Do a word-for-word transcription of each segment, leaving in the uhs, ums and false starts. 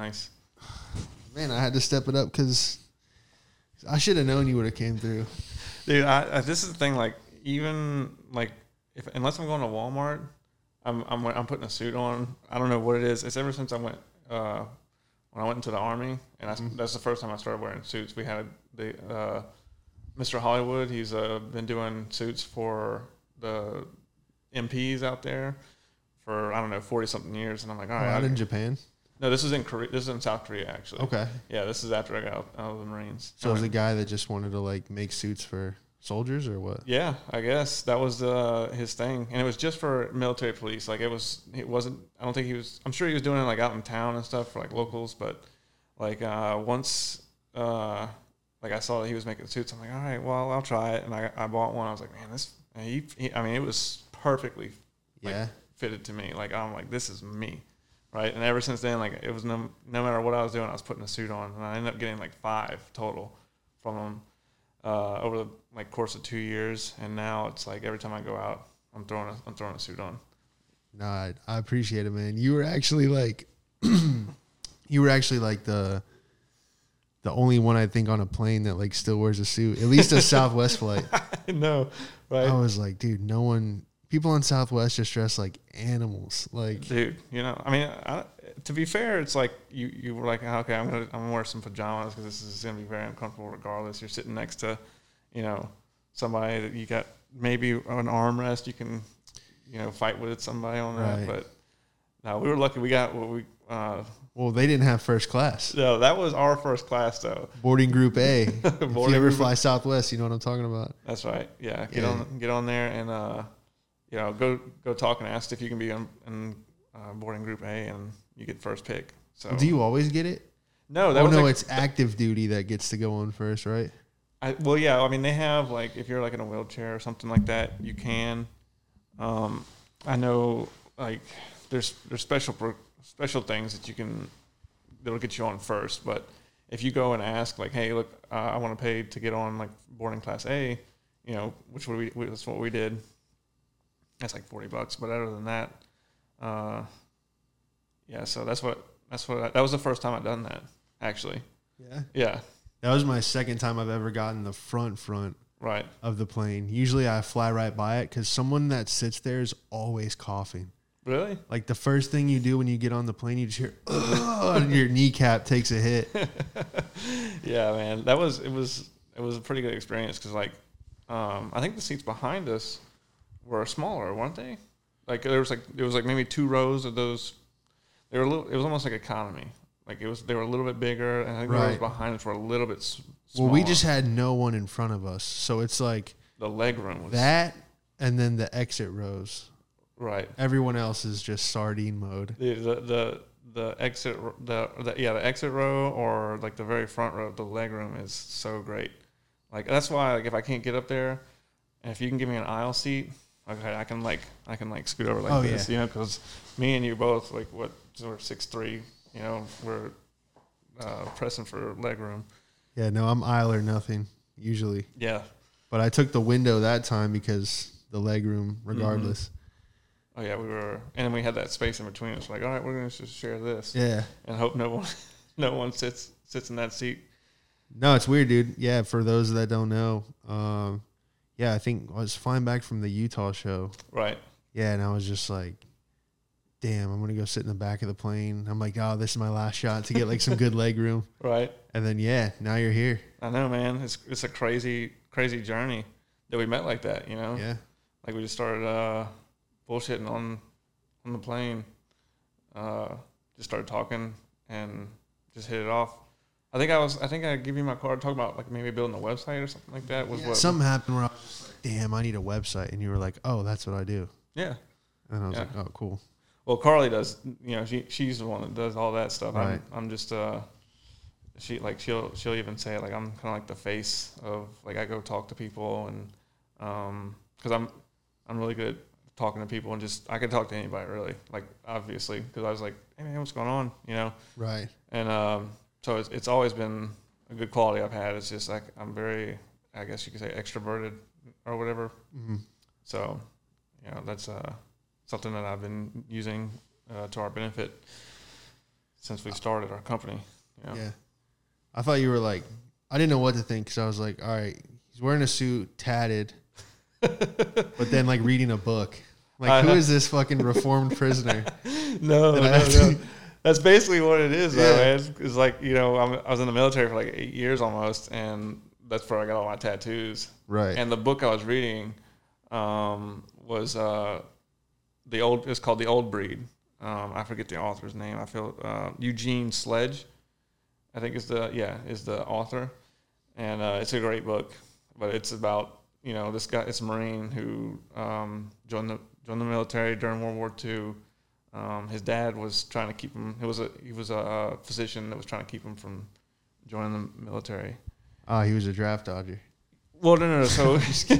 nice. Man, I had to step it up because I should have known you would have came through. Dude, I, I, this is the thing. Like, even like if unless I'm going to Walmart, I'm I'm I'm putting a suit on. I don't know what it is. It's ever since I went uh, when I went into the Army, and I, mm-hmm. that's the first time I started wearing suits. We had the uh, Mister Hollywood. He's uh, been doing suits for the M Ps out there for I don't know forty something years, and I'm like, all right. Oh, out I, in Japan. No, this is in Korea. This is in South Korea, actually. Okay. Yeah, this is after I got out, out of the Marines. So it was a guy that just wanted to like make suits for soldiers, or what? Yeah, I guess that was uh, his thing, and it was just for military police. Like it was, it wasn't. I don't think he was. I'm sure he was doing it like out in town and stuff for like locals, but like uh, once, uh, like I saw that he was making suits, I'm like, all right, well, I'll try it, and I I bought one. I was like, man, this. And he, he, I mean, it was perfectly, like, yeah, fitted to me. Like I'm like, this is me. Right, and ever since then, like it was no no matter what I was doing, I was putting a suit on, and I ended up getting like five total from them uh, over the like course of two years. And now it's like every time I go out, I'm throwing a I'm throwing a suit on. No, I, I appreciate it, man. You were actually like, you were actually like the the only one I think on a plane that like still wears a suit, at least a Southwest flight. No, right? I was like, dude, no one. People on Southwest just dress like animals. Like, dude, you know, I mean, I, to be fair, it's like you, you were like, okay, I'm gonna I'm gonna wear some pajamas because this is gonna be very uncomfortable regardless. You're sitting next to, you know, somebody that you got maybe an armrest you can, you know, fight with somebody on that. Right. But no, we were lucky. We got what we. Uh, well, they didn't have first class. No, that was our first class though. Boarding Group A. If you ever group fly Southwest, you know what I'm talking about. That's right. Yeah, get yeah. on get on there and. Uh, You know, go go talk and ask if you can be in, in uh, boarding group A, and you get first pick. So, do you always get it? No, that oh was no, like, it's active duty that gets to go on first, right? I, well, yeah. I mean, they have like if you're like in a wheelchair or something like that, you can. Um, I know like there's there's special special things that you can that'll get you on first, but if you go and ask like, hey, look, uh, I want to pay to get on like boarding class A, you know, which we that's what we did. That's like forty bucks, but other than that, uh, yeah. So that's what that's what I, that was the first time I'd done that. Actually, yeah, yeah. That was my second time I've ever gotten the front front right of the plane. Usually I fly right by it because someone that sits there is always coughing. Really? Like the first thing you do when you get on the plane, you just hear, oh, and your kneecap takes a hit. Yeah, man. That was it was it was a pretty good experience because like um, I think the seats behind us were smaller, weren't they? Like there was like it was like maybe two rows of those. They were a little. It was almost like economy. Like it was. They were a little bit bigger, and I think right. the rows behind us were a little bit s- smaller. Well, we just had no one in front of us, so it's like the leg room was that, and then the exit rows. Right. Everyone else is just sardine mode. The the the, the exit the, the yeah the exit row or like the very front row. The leg room is so great. Like that's why like if I can't get up there, and if you can give me an aisle seat. Okay, I can like I can like scoot over like oh, this, yeah. you know, because me and you both like what we're six three, you know, we're uh, pressing for leg room. Yeah, no, I'm aisle or nothing usually. Yeah, but I took the window that time because the leg room, regardless. Mm-hmm. Oh yeah, we were, and then we had that space in between us. Like, all right, we're gonna just share this. Yeah, and hope no one, no one sits sits in that seat. No, it's weird, dude. Yeah, for those that don't know. Um, Yeah, I think I was flying back from the Utah show. Right. Yeah, and I was just like, damn, I'm going to go sit in the back of the plane. I'm like, oh, this is my last shot to get like some good leg room. Right. And then, yeah, now you're here. I know, man. It's it's a crazy, crazy journey that we met like that, you know? Yeah. Like we just started uh, bullshitting on on the plane. Uh, just started talking and just hit it off. I think I was. I think I give you my card. Talk about like maybe building a website or something like that. Was yeah, what something happened where I was just like, "Damn, I need a website," and you were like, "Oh, that's what I do." Yeah. And I was yeah. like, "Oh, cool." Well, Carly does. You know, she she's the one that does all that stuff. Right. I'm I'm just. Uh, she like she'll she'll even say it like I'm kind of like the face of like I go talk to people and um because I'm I'm really good at talking to people and just I can talk to anybody really like obviously because I was like, hey man, what's going on, you know? Right. And um. So it's, it's always been a good quality I've had. It's just like I'm very, I guess you could say, extroverted or whatever. Mm-hmm. So, you know, that's uh, something that I've been using uh, to our benefit. So since we started our company. Yeah. Yeah. I thought you were like, I didn't know what to think because I was like, all right, he's wearing a suit, tatted, but then like reading a book. Like, I who have, is this fucking reformed prisoner? No, no, no. That's basically what it is, though, Yeah. man. It's, it's like, you know, I'm, I was in the military for like eight years almost, and that's where I got all my tattoos. Right. And the book I was reading um, was uh, the old. It's called The Old Breed. Um, I forget the author's name. I feel uh, Eugene Sledge, I think is the yeah is the author, and uh, it's a great book. But it's about, you know, this guy. It's a Marine who um, joined the joined the military during World War Two. Um, his dad was trying to keep him. He was a he was a physician that was trying to keep him from joining the military. Oh, he was a draft dodger. Well, no, no, no. So,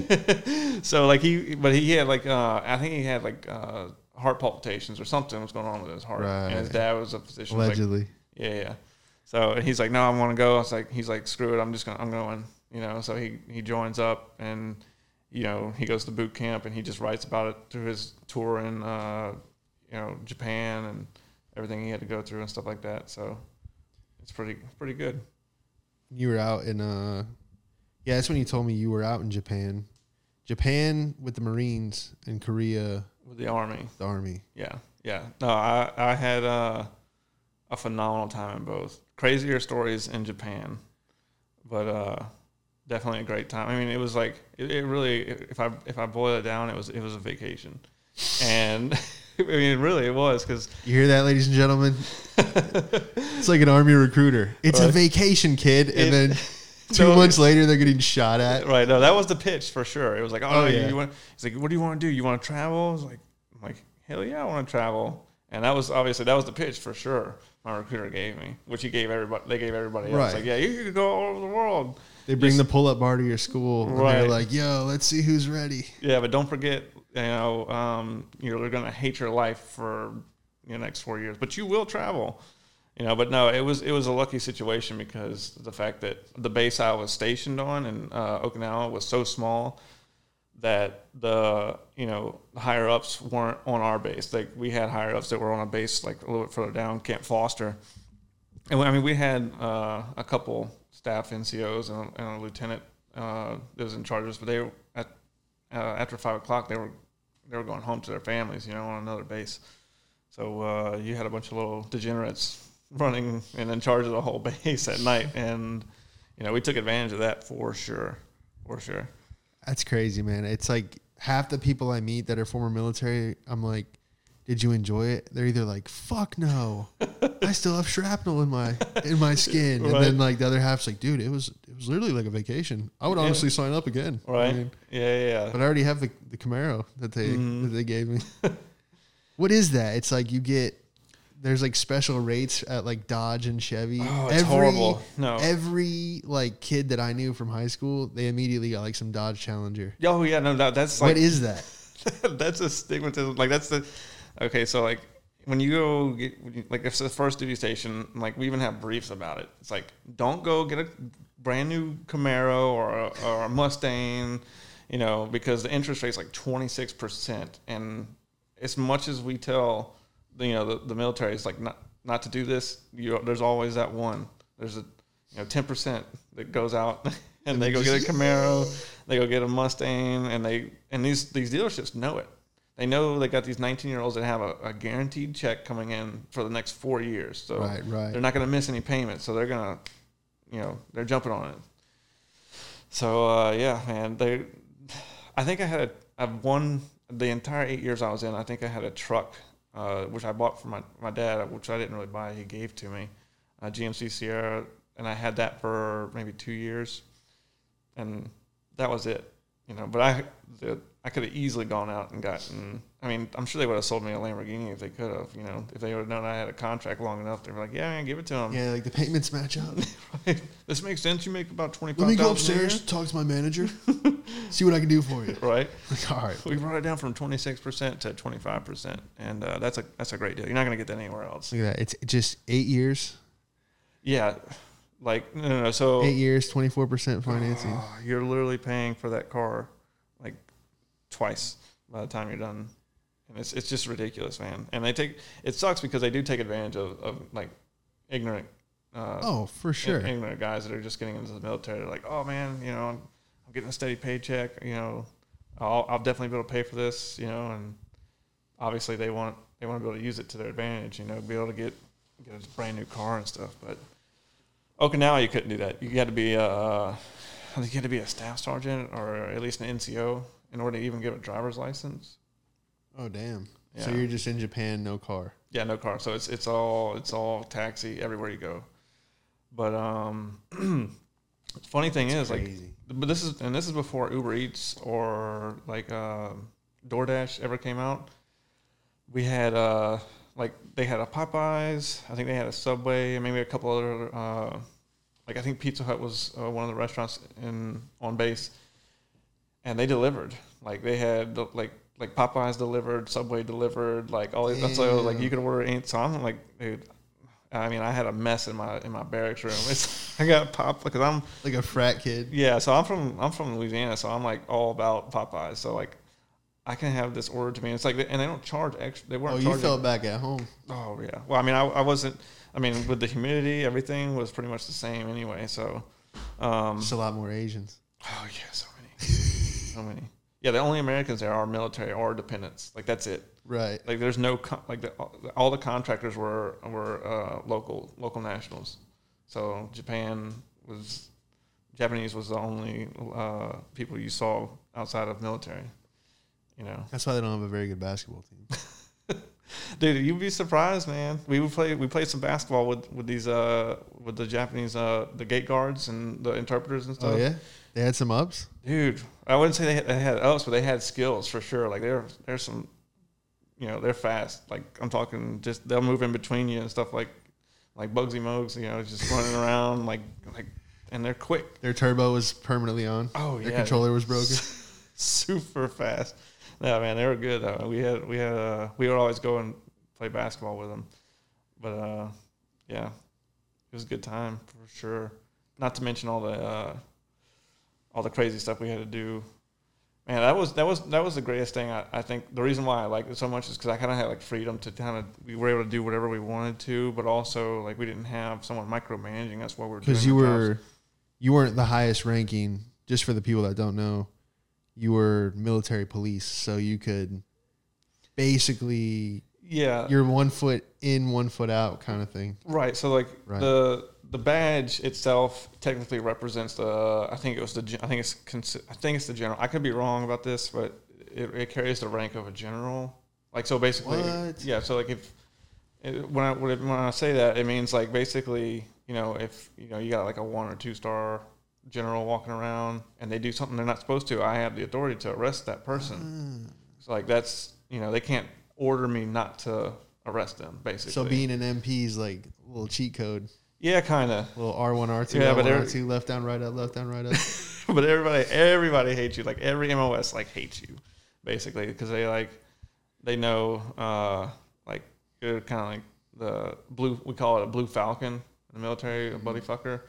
so like he, but he had like uh, I think he had like uh, heart palpitations or something was going on with his heart, Right. and his dad was a physician. Allegedly. Like, yeah, yeah. So he's like, no, I want to go. I was like, he's like, screw it, I'm just gonna, I'm going. You know. So he he joins up, and you know, he goes to boot camp, and he just writes about it through his tour in uh, you know, Japan and everything he had to go through and stuff like that. So it's pretty pretty good. You were out in uh yeah, that's when you told me you were out in Japan. Japan with the Marines and Korea With the Army. the Army. Yeah, yeah. No, I I had uh, a phenomenal time in both. Crazier stories in Japan, but uh, definitely a great time. I mean, it was like it, it really. If I if I boil it down, it was it was a vacation, and I mean, really, it was because You hear that, ladies and gentlemen? It's like an Army recruiter. It's Right. a vacation, kid. And It- then two No, months later, they're getting shot at. right. No, that was the pitch for sure. It was like, oh, Oh, you, yeah. you want? He's like, what do you want to do? You want to travel? I was like, I'm like, hell yeah, I want to travel. And that was obviously that was the pitch for sure. My recruiter gave me, which he gave everybody. They gave everybody else. Right. Like, yeah, you could go all over the world. They bring Just- the pull-up bar to your school. And Right. they're like, yo, let's see who's ready. Yeah, but don't forget, you know, um, you're going to hate your life for the next four years, but you will travel, you know. But no, it was it was a lucky situation because the fact that the base I was stationed on in uh, Okinawa was so small that the you know the higher ups weren't on our base. Like we had higher ups that were on a base like a little bit further down, Camp Foster, and we, I mean we had uh, a couple staff N C Os and a, and a lieutenant uh, that was in charge of us, but they at uh, after five o'clock they were they were going home to their families, you know, on another base. So uh, you had a bunch of little degenerates running and in charge of the whole base at night, and you know we took advantage of that for sure, for sure. That's crazy, man. It's like half the people I meet that are former military, I'm like, did you enjoy it? They're either like, fuck no, I still have shrapnel in my in my skin. Right. And then like the other half's like, dude, it was it was literally like a vacation. I would Yeah. honestly sign up again. Right? I mean, yeah, yeah, yeah. but I already have the, the Camaro that they Mhm. that they gave me. What is that? It's like you get there's like special rates at like Dodge and Chevy. Oh, it's horrible. No. Every like kid that I knew from high school, they immediately got like some Dodge Challenger. Oh yeah, no, that, that's like What is that? that's a stigmatism. Like that's the okay. So like when you go get when you, like if it's the first duty station, like we even have briefs about it. It's like don't go get a brand new Camaro or a, or a Mustang, you know, because the interest rate's like twenty-six percent, and as much as we tell the, you know the, the military is like not not to do this, you there's always that one. There's a you know ten percent that goes out and they go get a Camaro, they go get a Mustang, and they and these these dealerships know it. They know they got these nineteen year olds that have a, a guaranteed check coming in for the next four years. So Right, right. they're not going to miss any payments. So they're gonna, you know, they're jumping on it. So uh, yeah, man, they. I think I had a I've won the entire eight years I was in. I think I had a truck, uh, which I bought from my my dad, which I didn't really buy. He gave to me, a G M C Sierra, and I had that for maybe two years, and that was it. You know, but I the, I could have easily gone out and gotten. I mean, I'm sure they would have sold me a Lamborghini if they could have. You know, if they would have known I had a contract long enough, they were like, "Yeah, man, give it to them." Yeah, like the payments match up. Right. This makes sense. You make about twenty Let me five go thousand upstairs, talk to my manager, see what I can do for you. right? Like, all right. We brought it down from twenty six percent to twenty five percent, and uh, that's a that's a great deal. You're not going to get that anywhere else. Look at that. It's just eight years. Yeah, like no, no, no. So Eight years, twenty-four percent financing. oh, you're literally paying for that car like twice by the time you're done, and it's it's just ridiculous, man. And they take it sucks because they do take advantage of, of like ignorant. Uh, oh, for sure. Ignorant guys that are just getting into the military. They're like, oh man, you know, I'm, I'm getting a steady paycheck. You know, I'll, I'll definitely be able to pay for this. You know, and obviously they want they want to be able to use it to their advantage. You know, be able to get get a brand new car and stuff. But Okinawa, you couldn't do that. You had to be a I think you had to be a staff sergeant or at least an N C O in order to even get a driver's license. Oh damn! Yeah. So you're just in Japan, no car. Yeah, no car. So it's it's all it's all taxi everywhere you go. But um, funny thing That's is crazy. like, but this is and this is before Uber Eats or like uh, DoorDash ever came out. We had uh like they had a Popeyes. I think they had a Subway and maybe a couple other uh, like I think Pizza Hut was uh, one of the restaurants in on base, and they delivered. Like they had like. Like Popeyes delivered, Subway delivered, like all that's so like you could order any. So I'm like, dude, I mean, I had a mess in my in my barracks room. It's, I got pop because I'm like a frat kid. Yeah, so I'm from I'm from Louisiana, so I'm like all about Popeyes. So like, I can have this ordered to me. It's like, and they don't charge extra. They weren't. Oh, you charging, felt back at home. Oh yeah. Well, I mean, I, I wasn't. I mean, with the humidity, everything was pretty much the same anyway. So, um, just a lot more Asians. Oh yeah, so many, so many. Yeah, the only Americans there are military or dependents. Like that's it. Right. Like there's no con- like the, all the contractors were were uh, local local nationals. So Japan was Japanese was the only uh, people you saw outside of military. You know. That's why they don't have a very good basketball team. Dude, you'd be surprised, man. We would play we played some basketball with with these uh with the Japanese uh the gate guards and the interpreters and stuff. Oh yeah. They had some ups? Dude, I wouldn't say they had, they had ups, but they had skills for sure. Like, they're, they're some, you know, they're fast. Like, I'm talking just, they'll move in between you and stuff like, like Bugsy Mogs, you know, just running around, like, like, and they're quick. Their turbo was permanently on. Oh, yeah. Their controller was broken. Super fast. Yeah, man, they were good, though. We had, we had, uh, we would always go and play basketball with them. But, uh, yeah, it was a good time for sure. Not to mention all the, uh, all the crazy stuff we had to do. Man, that was that was that was the greatest thing. I, I think the reason why I liked it so much is because I kind of had like freedom to kind of we were able to do whatever we wanted to, but also like we didn't have someone micromanaging us while we were doing. Because you our were, jobs. you weren't the highest ranking. Just for the people that don't know, you were military police, so you could basically yeah you're one foot in, one foot out kind of thing. Right. So like right. the. The badge itself technically represents the. I think it was the. I think it's. I think it's the general. I could be wrong about this, but it, it carries the rank of a general. Like so, basically, what? yeah. So like if it, when I when I say that, it means like basically, you know, if you know you got like a one or two star general walking around and they do something they're not supposed to, I have the authority to arrest that person. Mm. So like that's you know they can't order me not to arrest them. Basically, so being an M P is like a little cheat code. Yeah, kind of. Little R one, R two, yeah, L one, but R two, left down, right up, left down, right up. But everybody, everybody hates you. Like every M O S, like hates you, basically, because they like, they know, uh, like you're kind of like the blue. We call it a blue falcon in the military, a buddy fucker.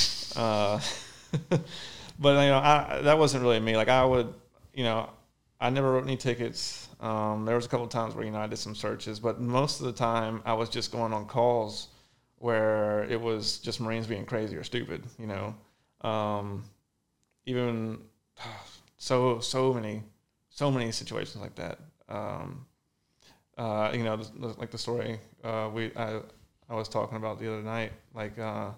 Uh, but you know, I, that wasn't really me. Like I would, you know, I never wrote any tickets. Um, there was a couple of times where you know I did some searches, but most of the time I was just going on calls where it was just Marines being crazy or stupid, you know. Um, even so, so many, so many situations like that. Um, uh, you know, the, the, like the story uh, we I I was talking about the other night. Like, uh,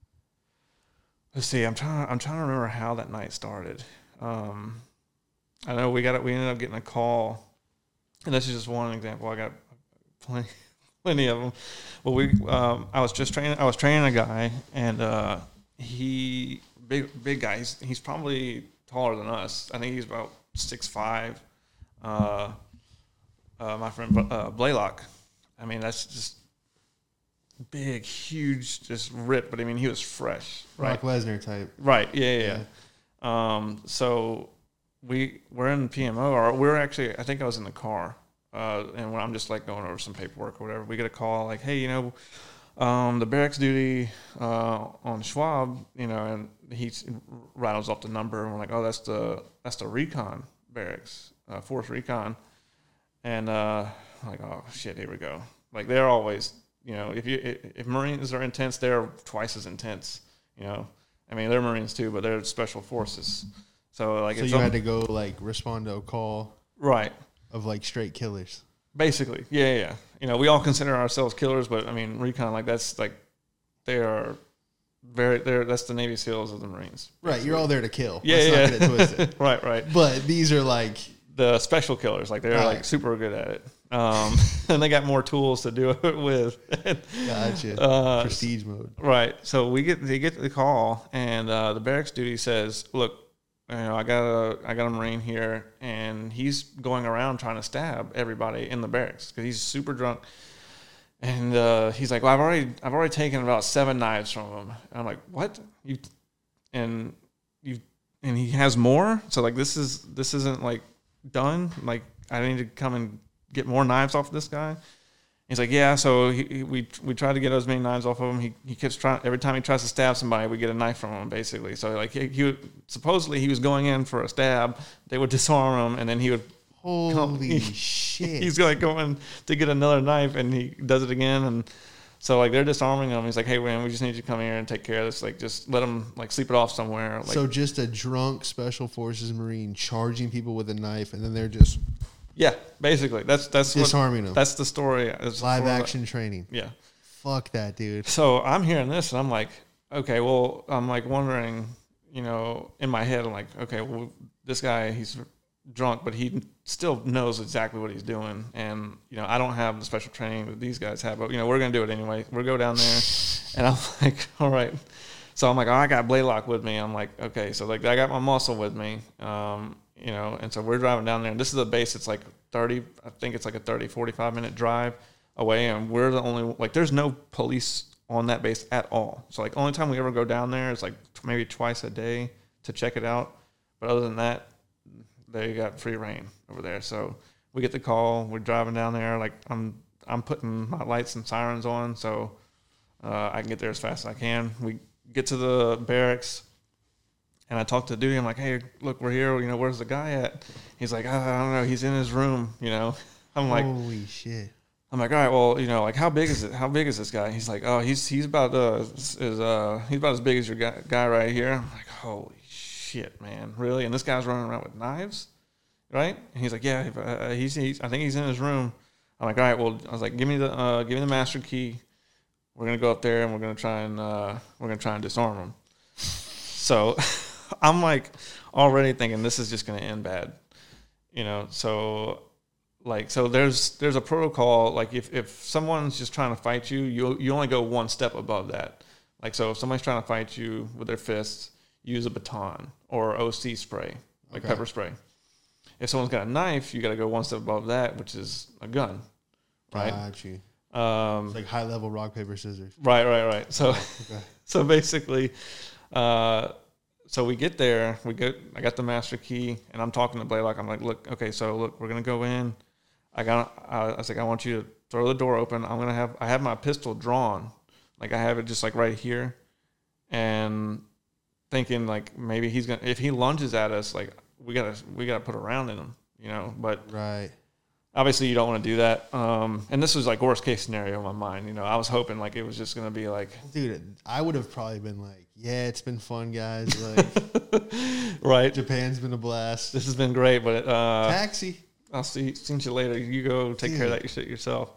let's see, I'm trying I'm trying to remember how that night started. Um, I know we got it. We ended up getting a call, and this is just one example. I got plenty. Plenty of them. Well, we um, I was just training. I was training a guy, and uh, he big big guy. He's, he's probably taller than us. I think he's about six five. Uh, uh, my friend uh, Blaylock. I mean, that's just big, huge, just ripped. But I mean, he was fresh. Brock right? Lesnar type. Right. Yeah, yeah. yeah. Um. So we we're in P M O, or we're actually. I think I was in the car. Uh, and when I'm just like going over some paperwork or whatever, we get a call like, hey, you know, um, the barracks duty uh, on Schwab, you know, and he rattles off the number, and we're like, oh, that's the that's the recon barracks, uh, fourth recon, and uh, I'm like, oh shit, here we go. Like they're always, you know, if you if, if Marines are intense, they're twice as intense. You know, I mean, they're Marines too, but they're special forces. So like, So if you some, had to go like respond to a call right? of like straight killers. Basically, yeah, yeah, yeah. You know, we all consider ourselves killers, but I mean, recon, like that's like they are very. They're that's the Navy SEALs of the Marines. Right, basically. you're all there to kill. Yeah, Let's yeah. not get it twisted. right, right. But these are like The special killers, like they're Right. like super good at it, um, and they got more tools to do it with. gotcha Uh, prestige mode. Right. So we get they get the call, and uh, the barracks duty says, "Look, you know, I got a I got a Marine here, and he's going around trying to stab everybody in the barracks because he's super drunk." And uh, he's like, "Well, I've already I've already taken about seven knives from him." And I'm like, "What? You?" And you and he has more. So like this is this isn't like done. Like I need to come and get more knives off this guy. He's like, yeah. So he, he, we we try to get as many knives off of him. He he keeps trying. Every time he tries to stab somebody, we get a knife from him. Basically, so like he, he would, supposedly he was going in for a stab. They would disarm him, and then he would. Holy come, he, shit! He's like going to get another knife, and he does it again, and so like they're disarming him. He's like, hey man, we just need you to come here and take care of this. Like just let him like sleep it off somewhere. Like, So just a drunk special forces Marine charging people with a knife, and then they're just yeah, basically that's that's disarming what, them. That's the story. That's the Live story. action training. Yeah. Fuck that, dude. So I'm hearing this, and I'm like, okay, well, I'm like wondering, you know, in my head, I'm like, okay, well, this guy, he's drunk, but he still knows exactly what he's doing. And, you know, I don't have the special training that these guys have, but, you know, we're going to do it anyway. We'll go down there, and I'm like, all right. So I'm like, oh, I got Blaylock with me. I'm like, okay, so, like, I got my muscle with me, um, you know, and so we're driving down there. And this is a base that's like thirty, I think it's like a thirty, forty-five minute drive away, and we're the only, like, there's no police on that base at all. So, like, only time we ever go down there is, like, maybe twice a day to check it out. But other than that, they got free reign over there. So we get the call. We're driving down there. Like, I'm I'm putting my lights and sirens on so uh, I can get there as fast as I can. We get to the barracks, and I talk to the duty. I'm like, hey, look, we're here. You know, where's the guy at? He's like, oh, I don't know. He's in his room, you know. I'm like, holy shit. I'm like, all right, well, you know, like, how big is it? How big is this guy? He's like, oh, he's he's about uh, is uh he's about as big as your guy, guy right here. I'm like, holy shit, man, really? And this guy's running around with knives, right? And he's like, yeah, uh, he's, he's I think he's in his room. I'm like, all right, well, I was like, give me the uh, give me the master key. We're gonna go up there and we're gonna try and uh, we're gonna try and disarm him. So I'm like already thinking this is just gonna end bad, you know. So. Like, so there's there's a protocol, like if, if someone's just trying to fight you, you you only go one step above that. Like, so if somebody's trying to fight you with their fists, use a baton or O C spray, like Okay. pepper spray. If someone's got a knife, you got to go one step above that, which is a gun, right? Got you. Um, It's like high level rock, paper, scissors. right, right, right. So, Okay. so basically, uh, so we get there, we get, I got the master key, and I'm talking to Blaylock. I'm like, look, okay, so look, we're gonna go in. I got. I was like, I want you to throw the door open. I'm gonna have. I have my pistol drawn, like I have it just like right here, and thinking like maybe he's gonna. If he lunges at us, like we gotta we gotta put a round in him, you know. But Right. obviously, you don't want to do that. Um, and this was like worst case scenario in my mind. You know, I was hoping like it was just gonna be like, Dude, I would have probably been like, yeah, it's been fun, guys. Like, right. Japan's been a blast. This has been great, but uh, Taxi. I'll see see you later. You go take Dude. care of that shit yourself.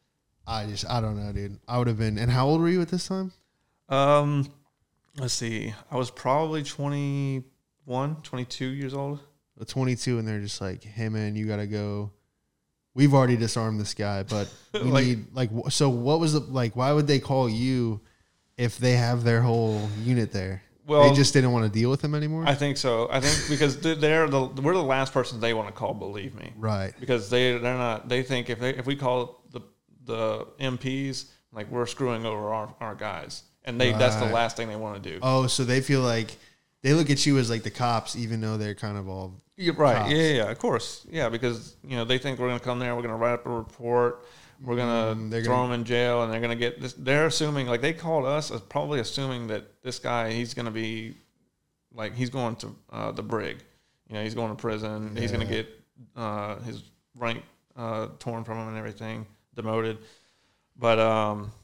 I just, I don't know, dude. I would have been. And how old were you at this time? Um, let's see. I was probably twenty-one, twenty-two years old. A twenty-two, and they're just like, hey, man, you got to go. We've already disarmed this guy, but we Like- need, like, wh- so what was the, like, why would they call you if they have their whole unit there? Well, They just didn't want to deal with him anymore? I think so. I think because they're the we're the last person they want to call. Believe me, Right. because they they're not. They think if they if we call the the M Ps, like we're screwing over our, our guys, and they that's the Right. last thing they want to do. Oh, so they feel like they look at you as like the cops, even though they're kind of all Yeah, right. cops. Yeah, yeah, yeah, of course. Yeah, because you know they think we're gonna come there, we're gonna write up a report, we're gonna Mm, they're throw gonna- them in jail, and they're gonna get this. They're assuming like they called us as probably assuming that this guy he's gonna be like he's going to uh, the brig. You know, he's going to prison. He's gonna Yeah. get uh, his rank uh, torn from him and everything, demoted. But um,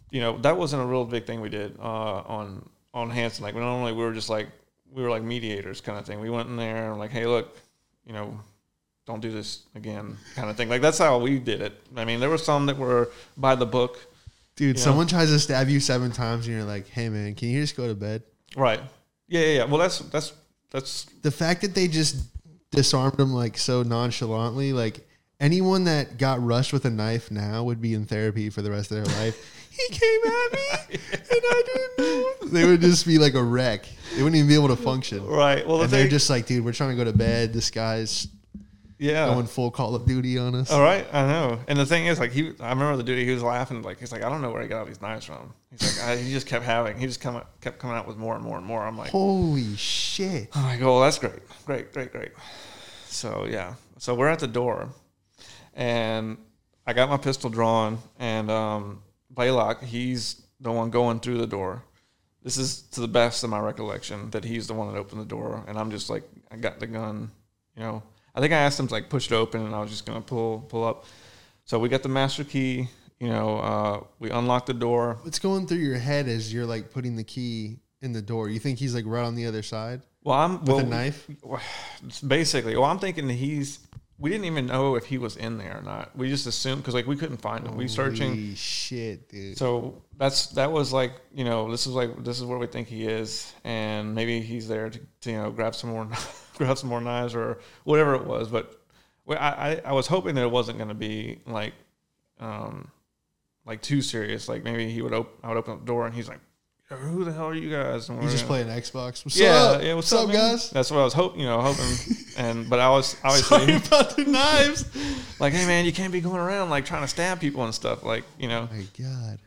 you know, that wasn't a real big thing we did uh, on on Hanson. Like, normally we were just like, we were like mediators kind of thing. We went in there and like, hey, look, you know, don't do this again kind of thing. Like, that's how we did it. I mean, there were some that were by the book. Dude, someone know? tries to stab you seven times and you're like, hey, man, can you just go to bed? Right. Yeah, yeah, yeah. Well, that's, that's, that's. The fact that they just disarmed him like so nonchalantly, like anyone that got rushed with a knife now would be in therapy for the rest of their life. He came at me and I didn't know. They would just be like a wreck. They wouldn't even be able to function. Right. Well, and they're just like, dude, we're trying to go to bed. This guy's yeah going full Call of Duty on us. All right. I know. And the thing is, like, he, I remember the dude, he was laughing. Like, he's like, I don't know where he got all these knives from. He's like, I, he just kept having, he just come, kept coming out with more and more and more. I'm like, holy shit. I'm like, oh, that's great. Great, great, great. So, yeah. So we're at the door and I got my pistol drawn and, um, Blaylock, he's the one going through the door. This is to the best of my recollection that he's the one that opened the door, and I'm just like, I got the gun, you know. I think I asked him to like push it open, and I was just gonna pull pull up. So we got the master key, you know. Uh, we unlocked the door. What's going through your head as you're like putting the key in the door? You think he's like right on the other side? Well, I'm with well, a knife. Basically, well, I'm thinking that he's. We didn't even know if he was in there or not. We just assumed because like we couldn't find him. Holy we searching. Holy shit, dude! So that's that was like you know this is like this is where we think he is, and maybe he's there to, to you know grab some more grab some more knives or whatever it was. But I I, I was hoping that it wasn't going to be like um like too serious. Like maybe he would open I would open up the door and he's like, who the hell are you guys? And you just playing Xbox. What's yeah, up? Yeah, what's, what's up, up, guys? That's what I was hoping, you know, hoping. And but I was obviously sorry about the knives. Like, hey man, you can't be going around like trying to stab people and stuff. Like, you know. Oh my God.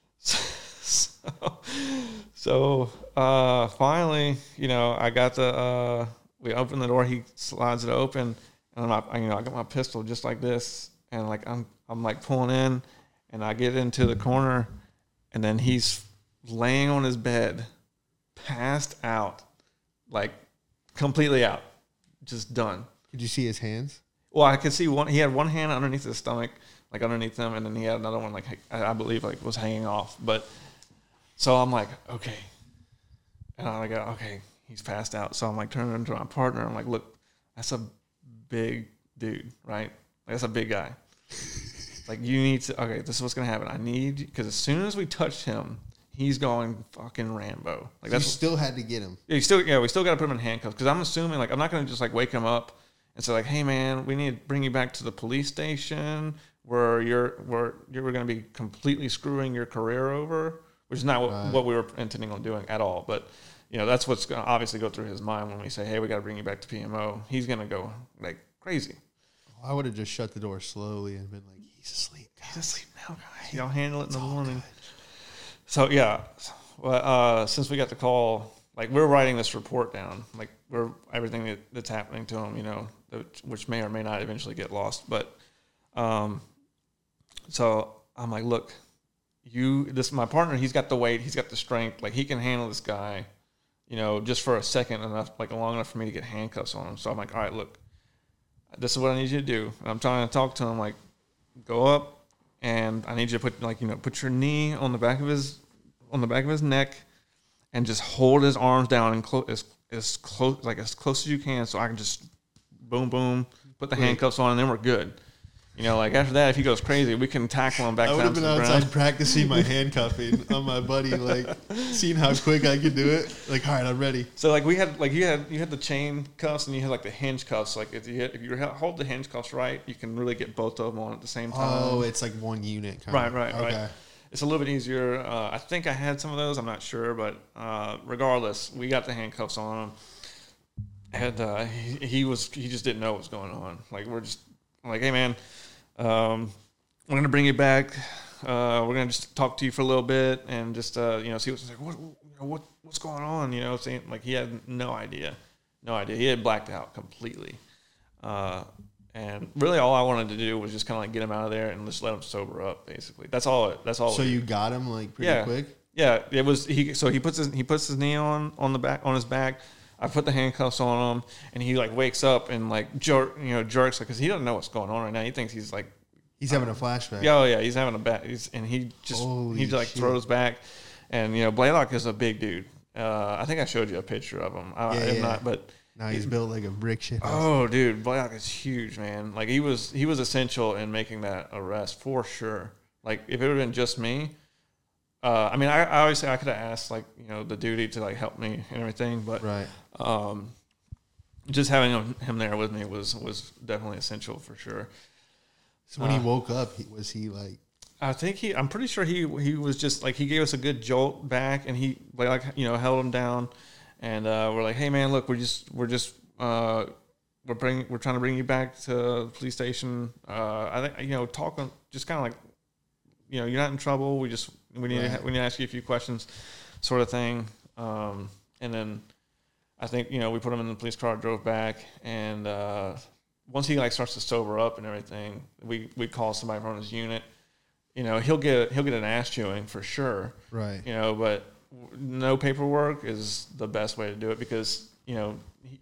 So, so uh, finally, you know, I got the. Uh, we opened the door. He slides it open, and I'm, I, you know, I got my pistol just like this, and like I'm, I'm like pulling in, and I get into the corner, and then he's laying on his bed, passed out, like completely out, just done. Could you see his hands? Well, I could see one. He had one hand underneath his stomach, like underneath him, and then he had another one, like I believe, like was hanging off. But so I'm like, okay, and I go, okay, he's passed out. So I'm like turning to my partner. I'm like, look, that's a big dude, right? Like, that's a big guy. Like you need to. Okay, this is what's gonna happen. I need because as soon as we touch him, he's going fucking Rambo. Like so that's you still had to get him. Yeah, you still yeah, we still got to put him in handcuffs because I'm assuming like I'm not gonna just like wake him up and say like, hey man, we need to bring you back to the police station where you're where you're gonna be completely screwing your career over, which is not what, right. what we were intending on doing at all. But you know that's what's gonna obviously go through his mind when we say, hey, we got to bring you back to P M O. He's gonna go like crazy. I would have just shut the door slowly and been like, he's asleep. Guys. He's asleep now, guys. Y'all handle it in the morning. Good. So yeah, well, uh, since we got the call, like we're writing this report down, like we're everything that, that's happening to him, you know, which may or may not eventually get lost. But um, so I'm like, look, you, this my partner. He's got the weight, he's got the strength, like he can handle this guy, you know, just for a second enough, like long enough for me to get handcuffs on him. So I'm like, all right, look, this is what I need you to do. And I'm trying to talk to him, like, go up. And I need you to put like you know put your knee on the back of his on the back of his neck, and just hold his arms down and close as as close like as close as you can, so I can just boom boom put the Wait. handcuffs on, and then we're good. You know, like after that, if he goes crazy, we can tackle him back down to the ground. I would have been outside practicing my handcuffing on my buddy, like seeing how quick I could do it. Like, all right, I'm ready. So like we had like you had you had the chain cuffs and you had like the hinge cuffs. Like if you had, if you hold the hinge cuffs right, you can really get both of them on at the same time. Oh, it's like one unit. Kind right, of. right, okay. right. It's a little bit easier. Uh, I think I had some of those. I'm not sure, but uh, regardless, we got the handcuffs on him. And uh, he, he was he just didn't know what was going on. Like we're just I'm like, hey man. Um, we're gonna bring you back. Uh, we're gonna just talk to you for a little bit and just uh, you know see what's like. What, you know, what what's going on? You know, saying like he had no idea, no idea. He had blacked out completely. Uh, and really, all I wanted to do was just kind of like get him out of there and just let him sober up. Basically, that's all. It, that's all. So it, you got him like pretty yeah, quick. Yeah, it was. He so he puts his he puts his knee on on the back on his back. I put the handcuffs on him, and he like wakes up and like jerk, you know, jerks like because he doesn't know what's going on right now. He thinks he's like He's having a flashback. Yeah, oh yeah, he's having a back, he's, and he just Holy he like shit. throws back, and you know Blaylock is a big dude. Uh, I think I showed you a picture of him. I, Yeah, if yeah. not, but Now he's built like a brick shit house. oh, dude, Blaylock is huge, man. Like he was he was essential in making that arrest for sure. Like if it would have been just me, uh, I mean, I, I always say I could have asked like you know the duty to like help me and everything, but Right. um, just having him, him there with me was was definitely essential for sure. So when Uh, he woke up, he, was he like? I think he. I'm pretty sure he he was just like he gave us a good jolt back, and he like you know held him down, and uh, we're like, hey man, look, we're just we're just uh, we're bring we're trying to bring you back to the police station. Uh, I think you know talking just kind of like you know you're not in trouble. We just we need Right. to, we need to ask you a few questions, sort of thing. Um, and then I think you know we put him in the police car, drove back, and uh, once he like starts to sober up and everything, we we call somebody from his unit. You know, he'll get he'll get an ass chewing for sure. Right. You know, but no paperwork is the best way to do it because you know he,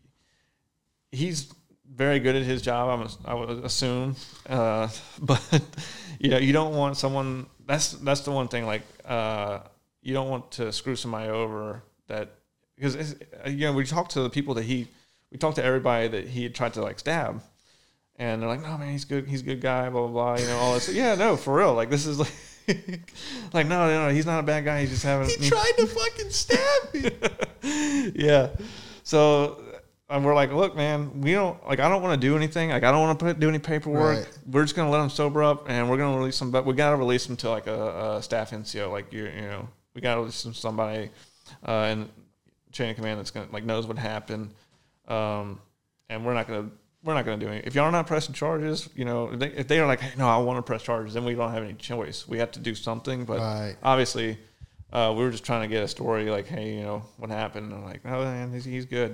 he's very good at his job. I'm I would assume, uh, but you know you don't want someone. That's that's the one thing. Like uh, you don't want to screw somebody over that because it's, you know we talked to the people that he we talked to everybody that he had tried to like stab. And they're like, no, man, he's good. He's a good guy, blah, blah, blah. You know, all this. Yeah, no, for real. Like, this is like, like, no, no, no, he's not a bad guy. He's just having. He tried to fucking stab me. Yeah. So and we're like, look, man, we don't, like, I don't want to do anything. Like, I don't want to put do any paperwork. Right. We're just going to let him sober up and we're going to release him. But we got to release him to, like, a, a staff N C O. Like, you you know, we got to release him to somebody uh, in chain of command that's going to, like, knows what happened. Um, and we're not going to. We're not going to do anything. If y'all are not pressing charges, you know, if they, if they are like, hey, no, I want to press charges, then we don't have any choice. We have to do something. But Right. obviously, uh, we were just trying to get a story like, hey, you know, what happened? And I'm like, oh, man, he's, he's good.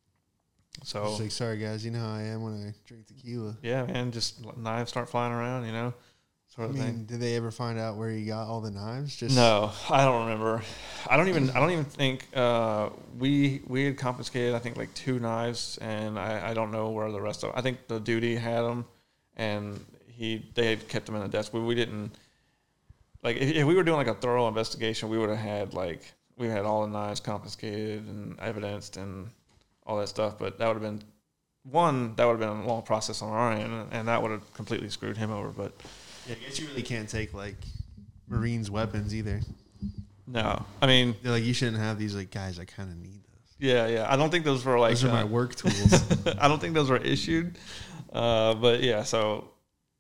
So, Just like, sorry guys, you know how I am when I drink tequila. yeah, man, just let knives start flying around, you know, I sort of mean, thing. did they ever find out where he got all the knives? Just No, I don't remember. I don't even. I don't even think uh, we we had confiscated. I think like two knives, and I, I don't know where the rest of. I think the duty had them, and he they had kept them in the desk. But we didn't. Like if, if we were doing like a thorough investigation, we would have had like we had all the knives confiscated and evidenced and all that stuff. But that would have been one. That would have been a long process on our end, and that would have completely screwed him over. But Yeah, I guess you really can't take like Marines' weapons either. no, I mean. They're like, you shouldn't have these. Like, guys, I kind of need those. Yeah, yeah. I don't think those were like. Those are my uh, work tools. I don't think those were issued, uh, but yeah. So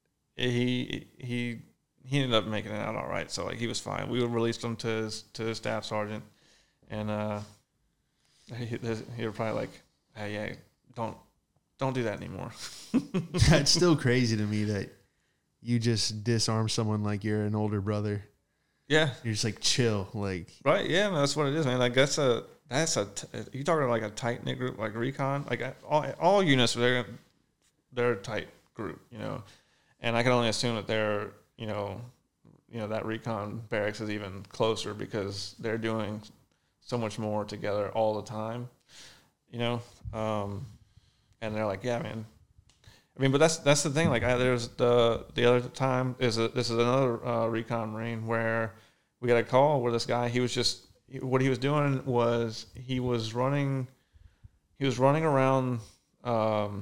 he he he ended up making it out all right. So like he was fine. We released him to his to his staff sergeant, and uh, he he was probably like, hey, yeah, don't don't do that anymore. It's still crazy to me that you just disarm someone like you're an older brother. Yeah. You're just like chill, like Right. Yeah, man, that's what it is, man. Like that's a that's a t- you talking like a tight knit group like recon. Like all all units they're they're a tight group, you know. And I can only assume that they're you know you know that recon barracks is even closer because they're doing so much more together all the time, you know. Um, and they're like, yeah, man. I mean, but that's that's the thing. Like, I, there's the the other time is a, this is another uh, recon Marine where we got a call where this guy he was just what he was doing was he was running he was running around um,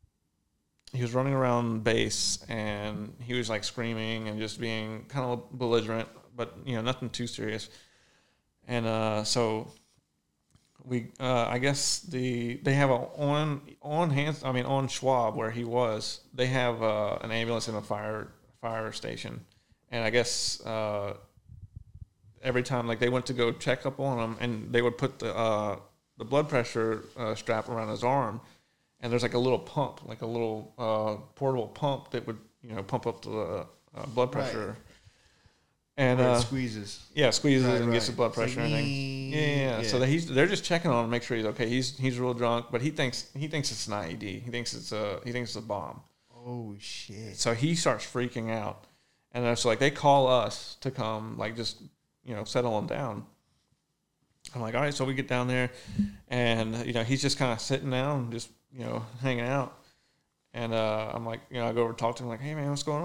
he was running around base and he was like screaming and just being kind of belligerent, but you know nothing too serious. And uh, so. We, uh, I guess the they have a on on hands. I mean, on Schwab where he was, they have uh, an ambulance and a fire fire station, and I guess uh, every time like they went to go check up on him, and they would put the uh, the blood pressure uh, strap around his arm, and there's like a little pump, like a little uh, portable pump that would you know pump up the uh, blood pressure. Right. And where it uh, squeezes. Yeah, squeezes Right, and right. gets the blood It's like, pressure and everything. Yeah, yeah, yeah. yeah. So that he's they're just checking on him, make sure he's okay. He's he's real drunk, but he thinks he thinks it's an I E D. He thinks it's a he thinks it's a bomb. Oh shit! So he starts freaking out, and then so like they call us to come like just you know settle him down. I'm like, all right, so we get down there, and you know he's just kind of sitting down, just you know hanging out, and uh, I'm like, you know I go over and talk to him like, hey man, what's going on?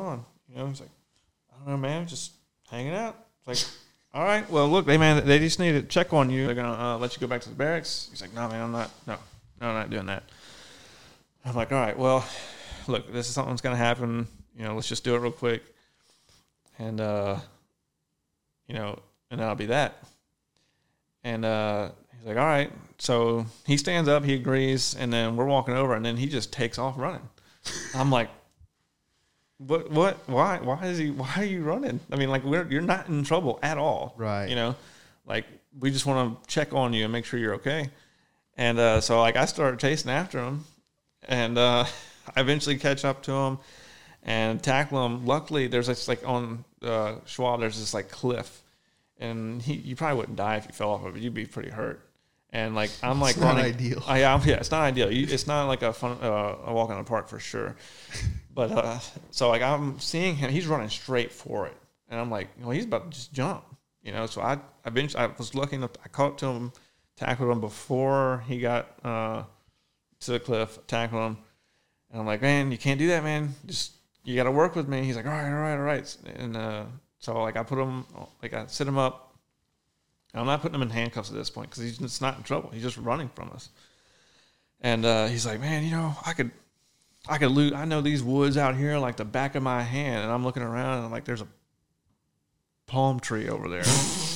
You know, he's like, I don't know, man, just hanging out. It's like, all right, well, look, they man, they just need to check on you. They're gonna uh, let you go back to the barracks. He's like, no, man, I'm not, no, no, I'm not doing that. I'm like, all right, well, look, this is something that's gonna happen. You know, let's just do it real quick, and uh, you know, and that'll be that. And uh, he's like, all right. So he stands up, he agrees, and then we're walking over, and then he just takes off running. I'm like, what? What? Why? Why is he? Why are you running? I mean, like, we're you're not in trouble at all, right? You know, like we just want to check on you and make sure you're okay. And uh, so, like, I started chasing after him, and uh, I eventually catch up to him and tackle him. Luckily, there's this, like on uh, Schwab, there's this like cliff, and he you probably wouldn't die if you fell off of it. You'd be pretty hurt. And like I'm like it's not running. Ideal. I, I'm, yeah, it's not ideal. You, it's not like a fun uh, a walk in the park for sure. But uh, so like I'm seeing him, he's running straight for it, and I'm like, well, he's about to just jump, you know. So I eventually I was lucky enough. I caught up to him, tackled him before he got uh, to the cliff. Tackled him, and I'm like, man, you can't do that, man. Just you got to work with me. He's like, all right, all right, all right. And uh, so like I put him, like I sit him up. I'm not putting him in handcuffs at this point because he's just not in trouble. He's just running from us. And uh, he's like, man, you know, I could, I could loot. I know these woods out here like the back of my hand. And I'm looking around and I'm like, there's a palm tree over there.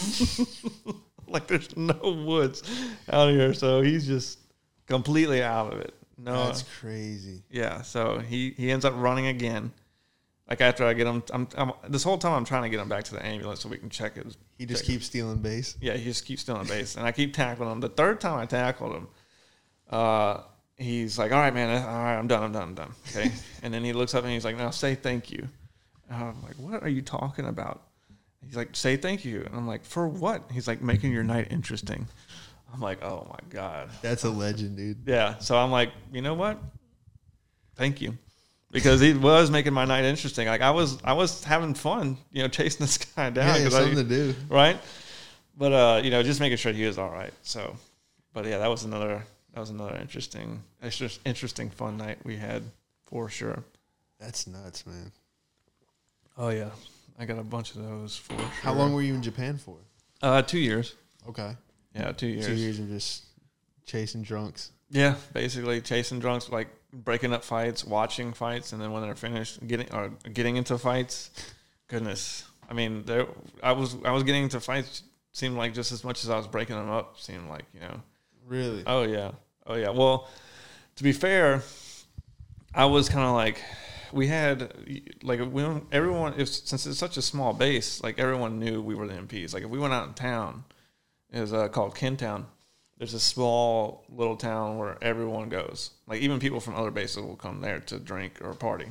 Like there's no woods out here. So he's just completely out of it. No, That's crazy. Yeah. So he, he ends up running again. Like after I get him, I'm, I'm this whole time I'm trying to get him back to the ambulance so we can check his. He just check keeps stealing base. Yeah, he just keeps stealing base, and I keep tackling him. The third time I tackled him, uh, he's like, "All right, man, all right, I'm done, I'm done, I'm done." Okay, and then he looks up and he's like, "Now say thank you." And I'm like, "What are you talking about?" He's like, "Say thank you," and I'm like, "For what?" He's like, "Making your night interesting." I'm like, "Oh my god, that's a legend, dude." Yeah, so I'm like, you know what? Thank you. Because he was making my night interesting. Like I was, I was having fun, you know, chasing this guy down. Yeah, something I, to do, right? But uh, you know, just making sure he was all right. So, but yeah, that was another, that was another interesting, interesting, fun night we had for sure. That's nuts, man. Oh yeah, I got a bunch of those for sure. How long were you in Japan for? Uh, two years. Okay. Yeah, two years. Two years of just chasing drunks. Yeah, basically chasing drunks, like breaking up fights, watching fights, and then when they're finished, getting or getting into fights. Goodness, I mean, there I was I was getting into fights. Seemed like just as much as I was breaking them up. Seemed like, you know. Really? Oh yeah, oh yeah. Well, to be fair, I was kind of like, we had like we everyone if, since it's such a small base, like everyone knew we were the M Ps. Like if we went out in town, it was uh, called Kentown. There's a small little town where everyone goes. Like even people from other bases will come there to drink or party.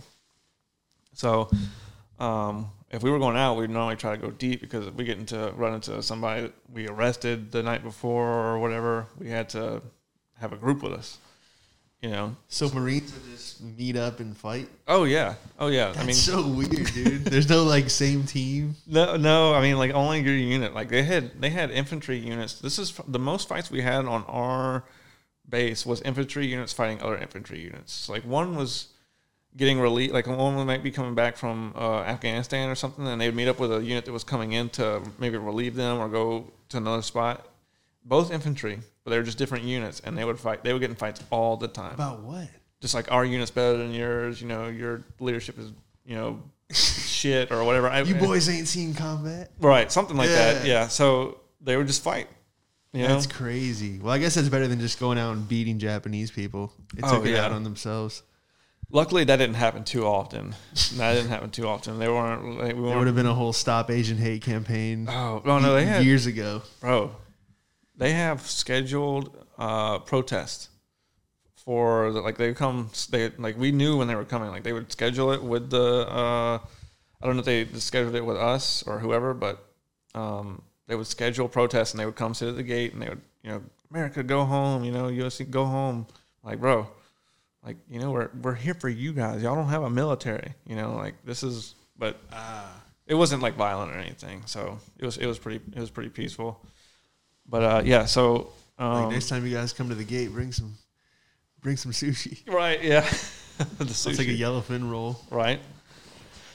So um, if we were going out, we'd normally try to go deep because if we get into run into somebody that we arrested the night before or whatever, we had to have a group with us. You know. So Marines would just meet up and fight? Oh yeah. Oh yeah. That's I mean, so weird, dude. There's no like same team. No, no. I mean, like only your unit. Like they had, they had infantry units. This is the most fights we had on our base was infantry units fighting other infantry units. Like one was getting relief. Like one might be coming back from uh, Afghanistan or something, and they would meet up with a unit that was coming in to maybe relieve them or go to another spot. Both infantry, but they were just different units, and they would fight. They would get in fights all the time. About what? Just like our unit's better than yours. You know, your leadership is, you know, shit or whatever. You boys ain't seen combat, right? Something like yeah. that. Yeah. So they would just fight. You That's know? crazy. Well, I guess that's better than just going out and beating Japanese people. It Oh, took it yeah. out on themselves. Luckily, that didn't happen too often. That didn't happen too often. They weren't. Like, we There weren't. would have been a whole Stop Asian Hate campaign. Oh, oh no, they had years ago, bro. They have scheduled uh, protests for the, like they come. They like we knew when they were coming. Like they would schedule it with the. Uh, I don't know if they scheduled it with us or whoever, but um, they would schedule protests and they would come sit at the gate and they would, you know, America, go home. You know, U S C, go home. Like, bro, like, you know, we're we're here for you guys. Y'all don't have a military. You know, like this is, but ah, it wasn't like violent or anything. So it was it was pretty it was pretty peaceful. But uh, yeah, so um, like next time you guys come to the gate, bring some, bring some sushi. right, yeah, the It's sushi. like a yellowfin roll. Right.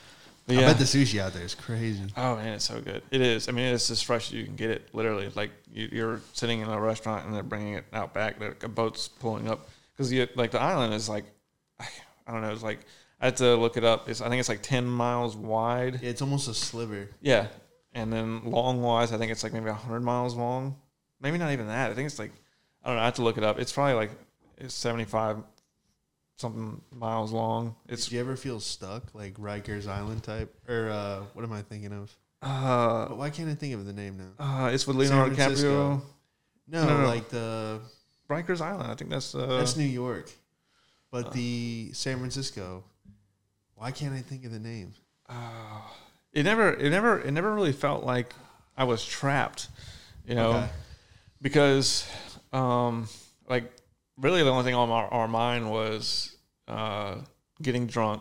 Yeah. I bet the sushi out there is crazy. Oh man, it's so good. It is. I mean, it's as fresh as you can get it. Literally, like you, you're sitting in a restaurant and they're bringing it out back. Like a boat's pulling up because like the island is like, I don't know. It's like I had to look it up. It's I think it's like ten miles wide. Yeah, it's almost a sliver. Yeah, and then long wise, I think it's like maybe a hundred miles long. Maybe not even that. I think it's like I don't know. I have to look it up. It's probably like it's seventy-five something miles long. It's. Did you ever feel stuck, like Rikers Island type, or uh, what am I thinking of? Uh, but why can't I think of the name now? Uh, it's with Leonardo DiCaprio. No, no, no, like the Rikers Island. I think that's uh, that's New York, but uh, the San Francisco. Why can't I think of the name? Uh, it never, it never, it never really felt like I was trapped, you know, Okay. because, um, like, really the only thing on our, our mind was uh, getting drunk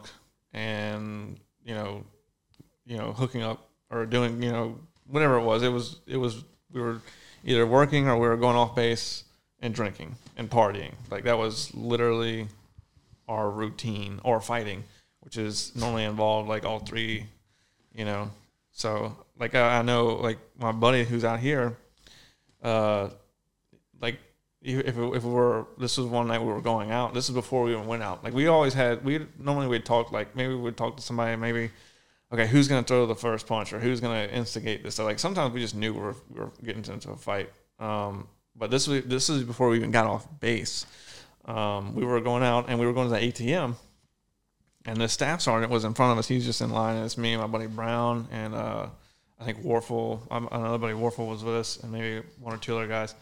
and you know, you know, hooking up or doing you know whatever it was. It was it was we were either working or we were going off base and drinking and partying. Like that was literally our routine, or fighting, which is normally involved like all three, you know. So like I, I know like my buddy who's out here, uh, like. If it, if we were, this was one night we were going out. This is before we even went out. Like we always had, we normally we'd talk like maybe we'd talk to somebody. Maybe okay, who's gonna throw the first punch or who's gonna instigate this? So like sometimes we just knew we were, we were getting into a fight. Um, but this was this is before we even got off base. Um, we were going out and we were going to the A T M, and the staff sergeant was in front of us. He's just in line. And it's me and my buddy Brown and uh, I think Warfel. Another buddy Warfel was with us, and maybe one or two other guys.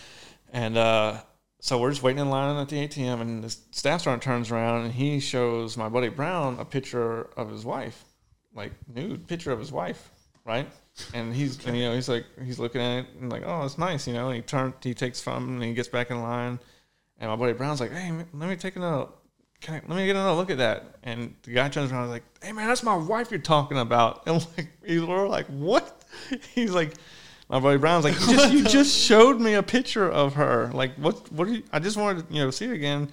And uh, so we're just waiting in line at the A T M, and the staff sergeant turns around, and he shows my buddy Brown a picture of his wife, like nude picture of his wife, right? And he's, okay. and, you know, he's like, he's looking at it and like, oh, it's nice, you know. And he turns, he takes from, and he gets back in line, and my buddy Brown's like, hey, let me take another, can I, let me get another look at that. And the guy turns around and is like, hey man, that's my wife you're talking about. And like, we're like, what? He's like. My buddy Brown's like, you just, you just showed me a picture of her. Like, what? What? Do you, I just wanted to, you know, see it again.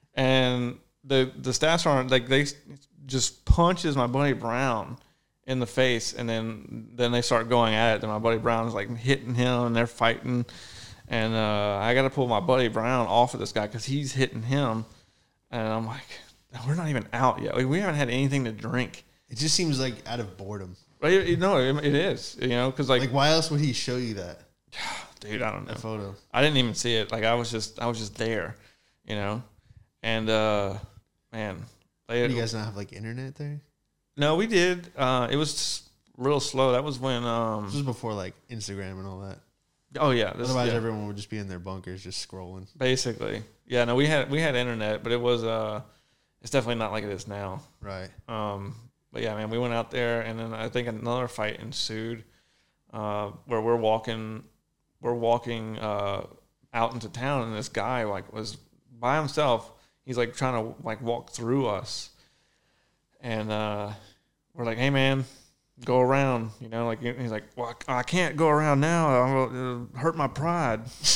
And the the staff sergeant, like, they just punches my buddy Brown in the face, and then then they start going at it. And my buddy Brown's like hitting him, and they're fighting. And uh, I got to pull my buddy Brown off of this guy because he's hitting him. And I'm like, we're not even out yet. Like, we haven't had anything to drink. It just seems like out of boredom. Right? No, it, it is. You know, because like, like, why else would he show you that? Dude, I don't know. That photo. I didn't even see it. Like I was just, I was just there, you know. And uh, man, they, you guys not have like internet there? No, we did. Uh, it was real slow. That was when um, this was before like Instagram and all that. Oh yeah. This, Otherwise, yeah. everyone would just be in their bunkers, just scrolling. Basically, yeah. No, we had we had internet, but it was uh, it's definitely not like it is now. Right. Um. But yeah, man, we went out there, and then I think another fight ensued, uh, where we're walking, we're walking uh, out into town, and this guy like was by himself. He's like trying to like walk through us, and uh, we're like, "Hey, man, go around," you know. Like he's like, "Well, I can't go around now. It'll hurt my pride."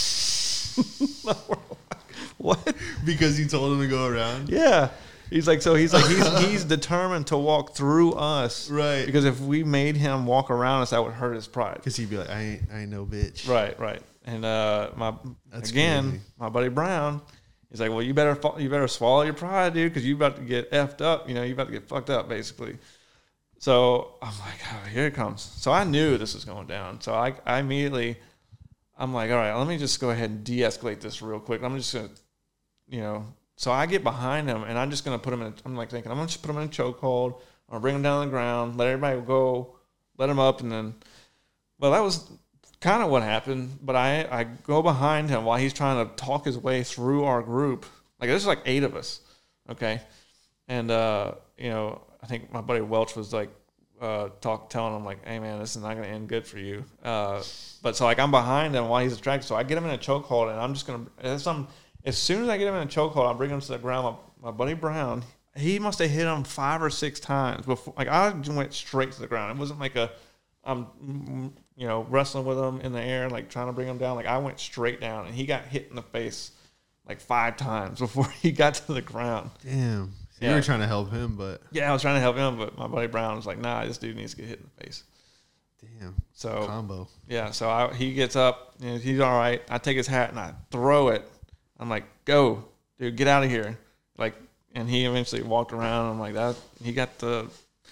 What? Because you told him to go around? Yeah. He's like, so he's like, he's he's determined to walk through us. Right. Because if we made him walk around us, that would hurt his pride. Because he'd be like, I ain't, I ain't no bitch. Right, right. And uh, my That's again, crazy. my buddy Brown, he's like, well, you better you better swallow your pride, dude, because you about to get effed up. You know, you about to get fucked up, basically. So I'm like, oh, here it comes. So I knew this was going down. So I, I immediately, I'm like, all right, let me just go ahead and de-escalate this real quick. I'm just gonna, you know. So I get behind him, and I'm just going to put him in, a, I'm like thinking, I'm going to put him in a chokehold. I'm going to bring him down on the ground, let everybody go, let him up, and then, well, that was kind of what happened. But I, I go behind him while he's trying to talk his way through our group. Like, there's like eight of us, okay? And, uh, you know, I think my buddy Welch was like, uh, talk, telling him, like, hey, man, this is not going to end good for you. Uh, but so, like, I'm behind him while he's distracted. So I get him in a chokehold, and I'm just going to, as I'm, As soon as I get him in a chokehold, I bring him to the ground. My, my buddy Brown, he must have hit him five or six times before. Like I went straight to the ground. It wasn't like a, I'm, you know, wrestling with him in the air, like trying to bring him down. Like I went straight down, and he got hit in the face like five times before he got to the ground. Damn. So you yeah. were trying to help him, but Yeah, I was trying to help him, but my buddy Brown was like, "Nah, this dude needs to get hit in the face." damn. So Combo. yeah, so I, he gets up, you know, he's all right. I take his hat and I throw it. I'm like, "Go, dude, get out of here!" Like, and he eventually walked around. I'm like, that he got the.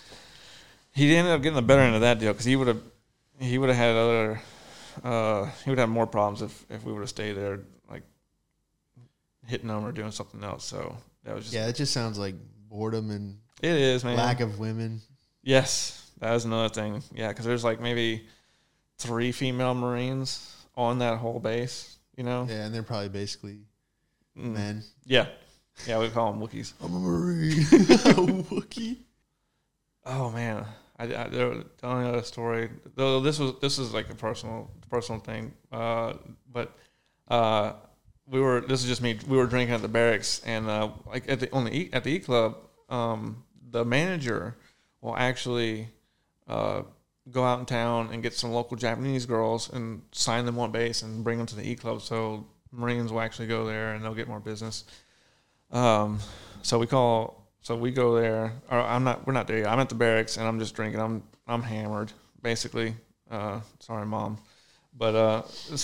He ended up getting the better end of that deal because he would have, he would have had other, uh, he would have more problems if if we would have stayed there, like hitting them or doing something else. So that was just Yeah, it just sounds like boredom and it is, man. lack of women. Yes, that is another thing. Yeah, because there's like maybe three female Marines on that whole base. You know. Yeah, and they're probably basically Mm. men. Yeah, yeah, we call them Wookiees. I'm a Marine. A Wookiee. Oh man, I, I there, telling you a story. Though this was this is like a personal personal thing. Uh, but uh, we were this is just me. We were drinking at the barracks, and uh, like at the on the e, at the E Club, um, the manager will actually uh, go out in town and get some local Japanese girls and sign them on base and bring them to the E Club. So Marines will actually go there and they'll get more business. Um, so we call. So we go there. Or I'm not. We're not there yet. I'm at the barracks and I'm just drinking. I'm I'm hammered, basically. Uh, sorry, mom. But uh,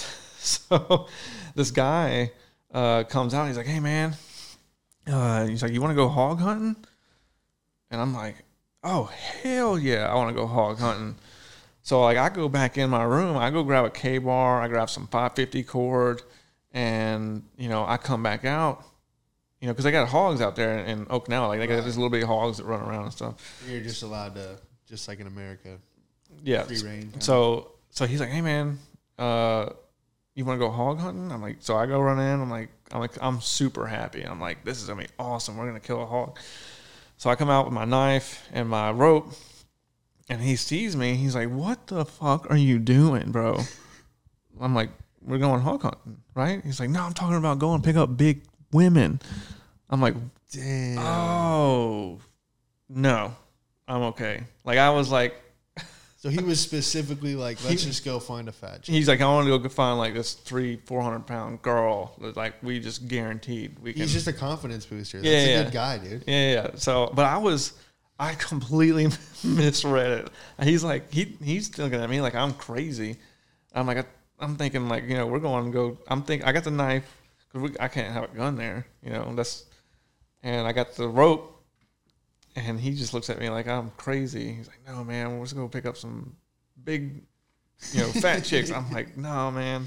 so this guy uh, comes out. He's like, "Hey, man." Uh, he's like, "You want to go hog hunting?" And I'm like, "Oh hell yeah, I want to go hog hunting." So like, I go back in my room. I go grab a K-bar. I grab some five fifty cord, and you know, I come back out. You know, because they got hogs out there in Okinawa. Like, they got Right. these little bitty hogs that run around and stuff. You're just allowed to, just like in America, Yeah. free range. So, so he's like, "Hey, man, uh, you want to go hog hunting?" I'm like, so I go run in. I'm like, I'm like, I'm super happy. I'm like, this is going to be awesome. We're going to kill a hog. So I come out with my knife and my rope, and he sees me. He's like, "What the fuck are you doing, bro?" I'm like, "We're going hog hunting, right?" He's like, "No, I'm talking about going pick up big women." I'm like, Damn. "Oh, no, I'm okay." Like, I was like, So he was specifically like, let's He- just go find a fat chick. he's like, "I want to go find like this three, four hundred pound girl that like we just guaranteed we can." He's just a confidence booster. That's Yeah, a yeah. good guy, dude. yeah, yeah. So, but I was, I completely misread it. He's like, he he's looking at me like I'm crazy. I'm like, I, I'm thinking like, you know, we're going to go. I'm think I got the knife because I can't have a gun there, you know. That's and I got the rope. And he just looks at me like I'm crazy. He's like, "No, man, we're just gonna pick up some big, you know, fat chicks." I'm like, "No, man."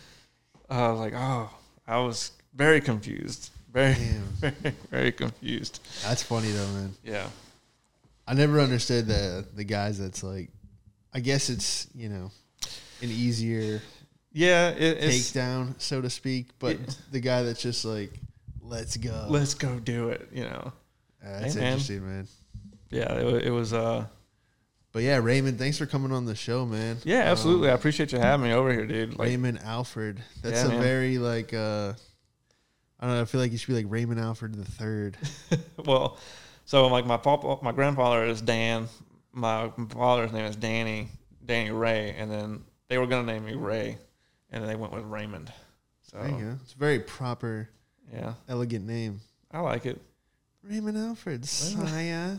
I was like, "Oh," I was very confused, very, Damn. very, very confused. That's funny though, man. Yeah, I never understood the the guys that's like, I guess it's, you know, an easier yeah. It, it's takedown, so to speak. But It- the guy that's just like, let's go. let's go do it. You know. Uh, that's Hey, man. interesting, man. Yeah, it, wa- it was. Uh, But yeah, Raymond, thanks for coming on the show, man. yeah, absolutely. Um, I appreciate you having me over here, dude. Like, Raymond Alfred. That's Yeah, a man. very like uh I don't know, I feel like you should be like Raymond Alfred the third. well, so like my papa, my grandfather is Dan. My father's name is Danny, Danny Ray, and then they were gonna name me Ray, and then they went with Raymond. So There you go. It's a very proper, yeah, elegant name. I like it. Raymond Alfred, sire.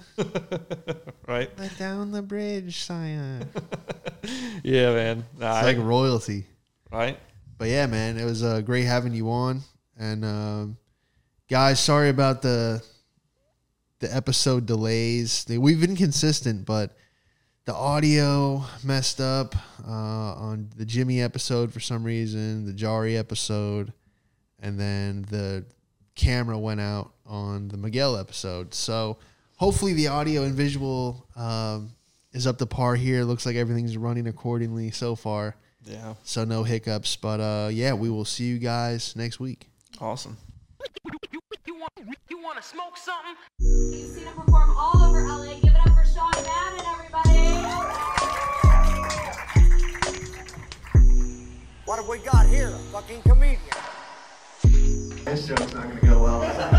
Right? Let down the bridge, sire. Yeah, man. Nah, It's like I- royalty. right? But yeah, man, it was uh, great having you on. And um, guys, sorry about the the episode delays. They, we've been consistent, but the audio messed up uh, on the Jimmy episode for some reason, the Jari episode, and then the camera went out on the Miguel episode. So hopefully the audio and visual um, is up to par here. Looks like everything's running accordingly so far. Yeah. So no hiccups. But uh, yeah, we will see you guys next week. Awesome. You, you, want, you want to smoke something? You've seen him perform all over L A. Give it up for Sean Madden, everybody. What have we got here? A fucking comedian. This joke's not going to go well.